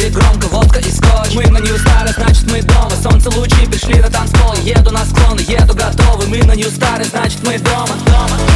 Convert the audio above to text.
будет громко, водка и скотч. Мы на Нью Старе, значит мы дома. Солнце лучи пришли на танцпол. Еду на склоны, еду готовый. Мы на Нью Старе, значит мы дома.